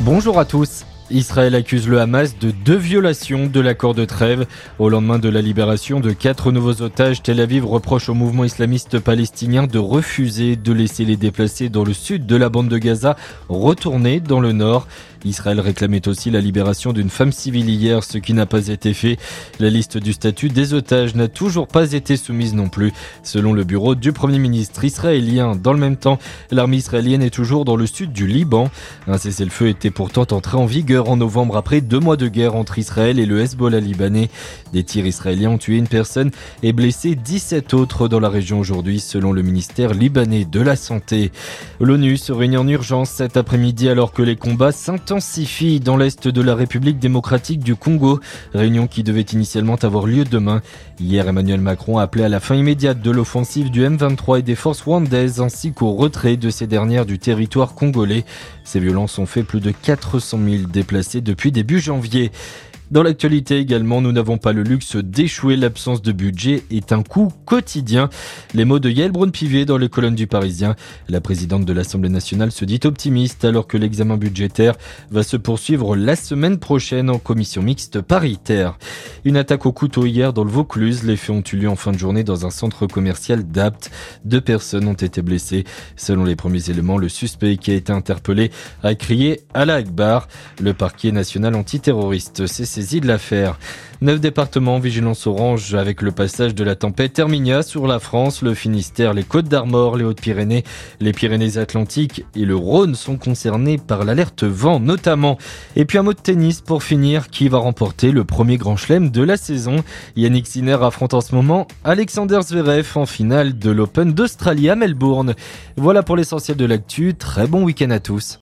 Bonjour à tous. Israël accuse le Hamas de 2 violations de l'accord de trêve. Au lendemain de la libération de 4 nouveaux otages, Tel Aviv reproche au mouvement islamiste palestinien de refuser de laisser les déplacés dans le sud de la bande de Gaza retourner dans le nord. Israël réclamait aussi la libération d'une femme civile hier, ce qui n'a pas été fait. La liste du statut des otages n'a toujours pas été soumise non plus, selon le bureau du Premier ministre israélien. Dans le même temps, l'armée israélienne est toujours dans le sud du Liban. Un cessez-le-feu était pourtant entré en vigueur en novembre après 2 mois de guerre entre Israël et le Hezbollah libanais. Des tirs israéliens ont tué une personne et blessé 17 autres dans la région aujourd'hui, selon le ministère libanais de la Santé. L'ONU se réunit en urgence cet après-midi alors que les combats s'intensifient dans l'est de la République démocratique du Congo. Réunion qui devait initialement avoir lieu demain. Hier, Emmanuel Macron a appelé à la fin immédiate de l'offensive du M23 et des forces rwandaises ainsi qu'au retrait de ces dernières du territoire congolais. Ces violences ont fait plus de 400 000 déplacés depuis début janvier. Dans l'actualité également, nous n'avons pas le luxe d'échouer. L'absence de budget est un coût quotidien. Les mots de Yael Braun-Pivet dans les colonnes du Parisien. La présidente de l'Assemblée nationale se dit optimiste alors que l'examen budgétaire va se poursuivre la semaine prochaine en commission mixte paritaire. Une attaque au couteau hier dans le Vaucluse. Les faits ont eu lieu en fin de journée dans un centre commercial d'Apt. 2 personnes ont été blessées. Selon les premiers éléments, le suspect qui a été interpellé a crié Allah Akbar. Le parquet national antiterroriste s'est saisi de l'affaire. 9 départements en vigilance orange avec le passage de la tempête Herminia sur la France, le Finistère, les Côtes-d'Armor, les Hautes-Pyrénées, les Pyrénées-Atlantiques et le Rhône sont concernés par l'alerte vent notamment. Et puis un mot de tennis pour finir, qui va remporter le premier grand chelem de la saison. Yannick Sinner affronte en ce moment Alexander Zverev en finale de l'Open d'Australie à Melbourne. Voilà pour l'essentiel de l'actu, très bon week-end à tous.